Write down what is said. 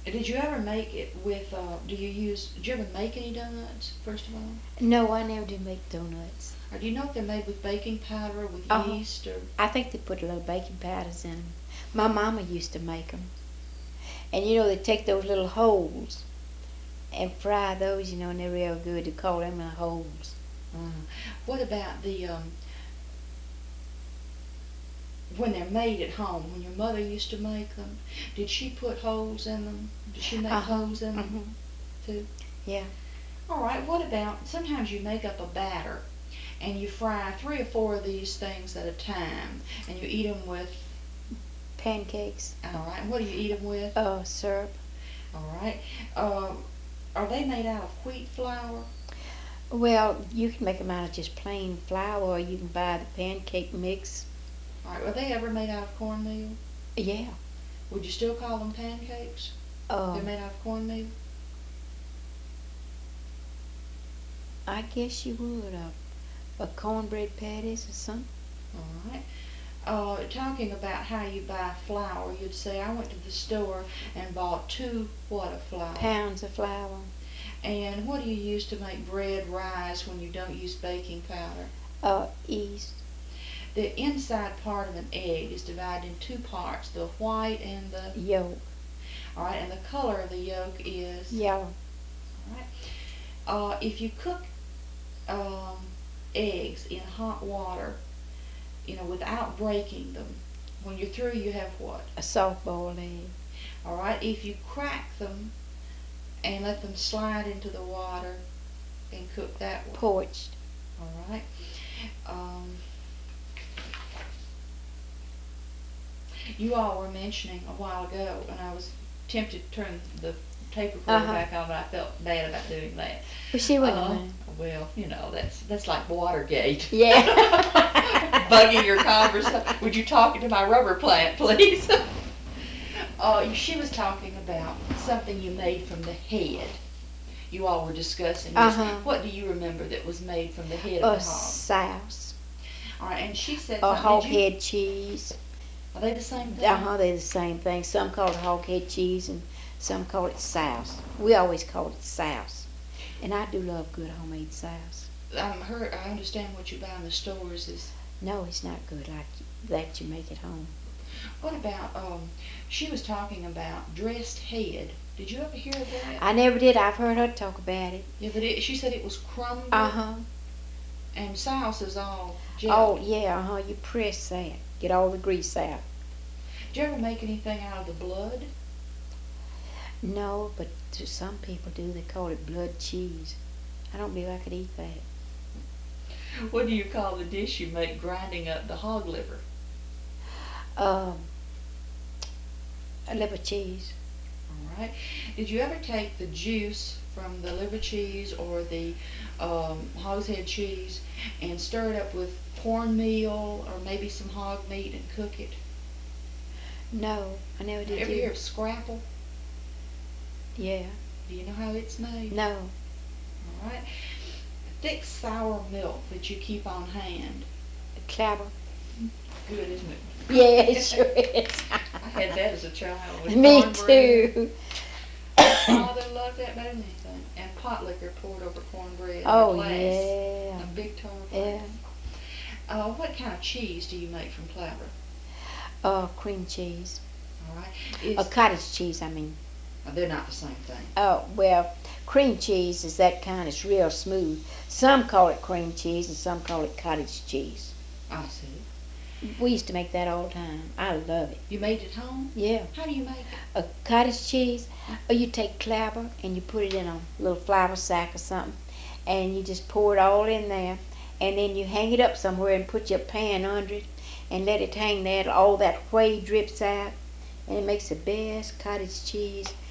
Did you ever make it with, did you ever make any donuts, first of all? No, I never do make donuts. Or do you know if they're made with baking powder, with Oh, yeast, or? I think they put a little baking powders in them. My mama used to make them. And you know, they take those little holes and fry those, and they're real good. They call them the holes. What about when they're made at home, when your mother used to make them, did she put holes in them? Did she make holes in them too? Yeah. All right, what about, sometimes you make up a batter and you fry 3 or 4 of these things at a time and you eat them with, Pancakes. all right, what do you eat them with? Syrup. All right. Are they made out of wheat flour? Well, you can make them out of just plain flour, or you can buy the pancake mix. All right, were they ever made out of cornmeal? Yeah. Would you still call them pancakes? They're made out of cornmeal? I guess you would. A cornbread patties or something. All right. Talking about how you buy flour, you'd say, I went to the store and bought 2 what of flour? Pounds of flour. And what do you use to make bread rise when you don't use baking powder? Yeast. The inside part of an egg is divided in 2 parts, the white and the yolk. All right, and the color of the yolk is yellow. All right. If you cook eggs in hot water, without breaking them, when you're through, you have what? A soft-boiled egg. All right. If you crack them and let them slide into the water and cook that way. Poached. All right. You all were mentioning a while ago, and I was tempted to turn the tape recorder back on, but I felt bad about doing that. Well, she wouldn't Well, that's like Watergate. Yeah. Bugging your conversation. Would you talk into my rubber plant, please? She was talking about something you made from the head. You all were discussing this. What do you remember that was made from the head of the hog? Souse. All right, and she said hog head cheese. Are they the same thing? They're the same thing. Some call it hog head cheese and some call it souse. We always call it souse. And I do love good homemade souse. I understand what you buy in the stores is... No, it's not good like that you make at home. What about, she was talking about dressed head. Did you ever hear of that? I never did. I've heard her talk about it. Yeah, but she said it was crumbled. And souse is all jelly. Oh, yeah, You press that. Get all the grease out. Did you ever make anything out of the blood? No, but some people do. They call it blood cheese. I don't believe I could eat that. What do you call the dish you make grinding up the hog liver? A liver cheese. All right. Did you ever take the juice from the liver cheese or the hog's head cheese and stir it up with cornmeal or maybe some hog meat and cook it? No, I never did. Ever hear of scrapple? Yeah. Do you know how it's made? No. All right. Thick sour milk that you keep on hand. Clabber. Good, isn't it? Yeah, it sure is. I had that as a child. With Me cornbread. too. Father loved that better than anything. And pot liquor poured over cornbread. Oh, in a glass, yeah. a big tall Yeah. glass. What kind of cheese do you make from Clabber? Cream cheese. All right. Cottage cheese, I mean. They're not the same thing. Oh, well, cream cheese is that kind. It's real smooth. Some call it cream cheese and some call it cottage cheese. I see. We used to make that all the time. I love it. You made it home? Yeah. How do you make it? A cottage cheese, or you take Clabber and you put it in a little flour sack or something, and you just pour it all in there, and then you hang it up somewhere and put your pan under it and let it hang there till all that whey drips out, and it makes the best cottage cheese